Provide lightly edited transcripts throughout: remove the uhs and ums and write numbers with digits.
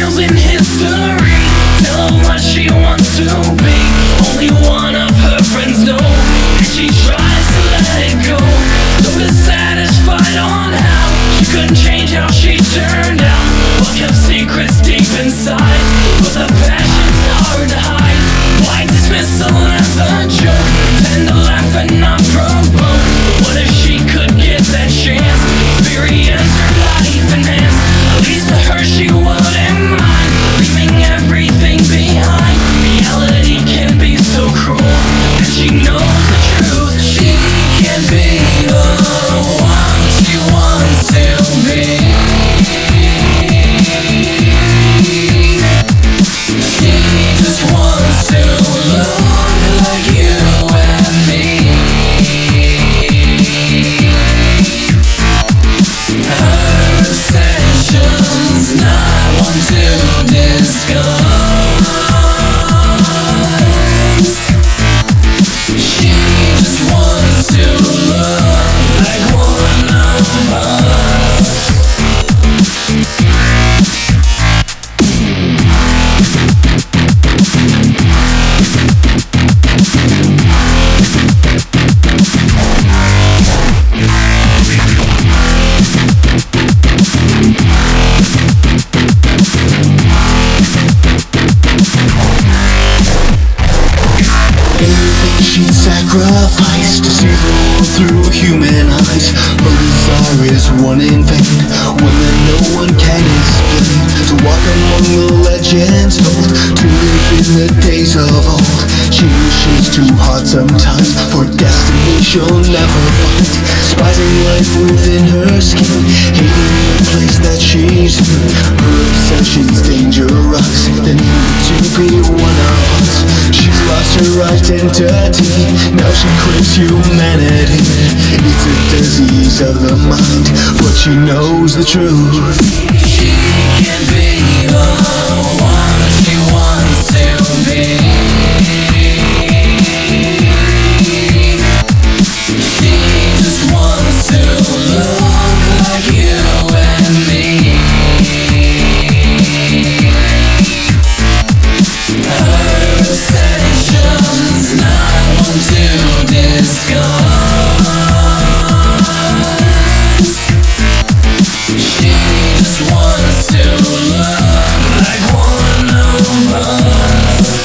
miles in history. Tell her what she wants to be. Only one of her friends know, and she tries to let it go. So dissatisfied on how she couldn't change how she turned out. What kept secrets deep inside, but the passion's hard to hide. Why dismissal as a joke? Tend to laugh and not provoke. What if she could get that chance? Experience her life enhanced. At least to her she wouldn't mind leaving everything behind. Reality can be so cruel, and she knows the truth. She can't be the one she wants to be. She just wants to look like you and me. Her obsession's not one to discuss. She just wants to look like one of us. She'd sacrifice to see the world through human eyes. Her desire is one in vain, one that no one can explain. To walk among the legends told, to live in the days of old. She wishes too hard sometimes for destiny she'll never find. Despising life within her skin, hating the place that she's in. Her obsession's dangerous, the need to be one of us. She's lost her identity, now she craves humanity. It's a disease of the mind, but she knows the truth. She can't be the one she wants to be. She just wants to look like you and me. Her obsession's not one to discuss. She just wants to look like one of us.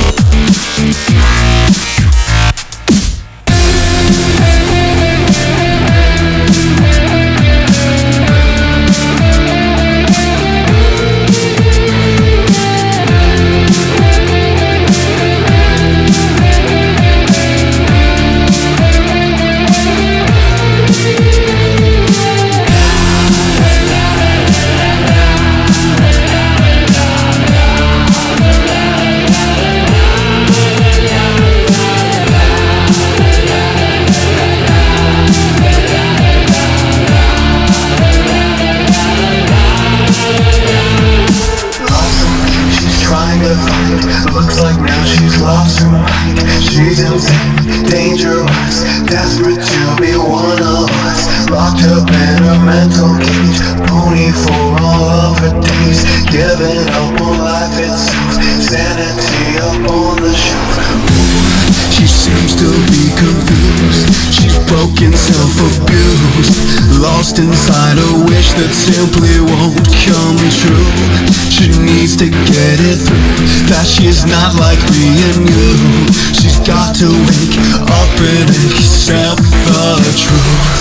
Looks like now she's lost her mind. She's insane, dangerous, desperate to be one of us. Locked up in her mental cage, pony for all of her days. Giving up on life itself, sanity up on the shelf. She seems to be confused, she's broken, self-abused, lost inside a wish that simply won't come true. She needs to get it through that she's not like me and you. She's got to wake up and accept the truth.